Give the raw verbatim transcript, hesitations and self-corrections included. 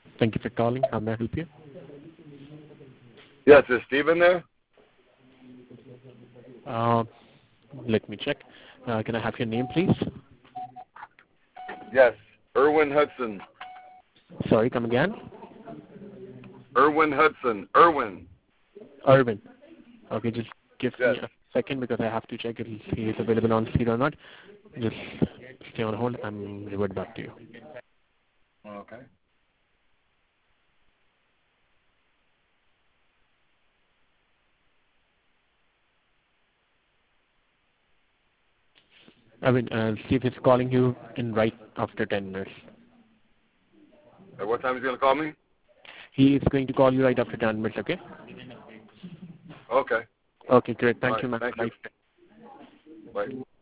Thank you for calling. How may I help you? Yes, is Stephen there? Uh, let me check. Uh, can I have your name, please? Yes, Erwin Hudson. Sorry, come again. Erwin Hudson. Erwin. Irvin. Okay, just give Yes. me a second because I have to check if he is available on seat or not. Just stay on hold. I'm revert back to you. Okay. I mean, uh, see if he's calling you in right after ten minutes. At what time is he going to call me? He is going to call you right after ten minutes, okay? Okay. Okay, great. All Thank right. you, ma'am. Thank you. Nice. Bye.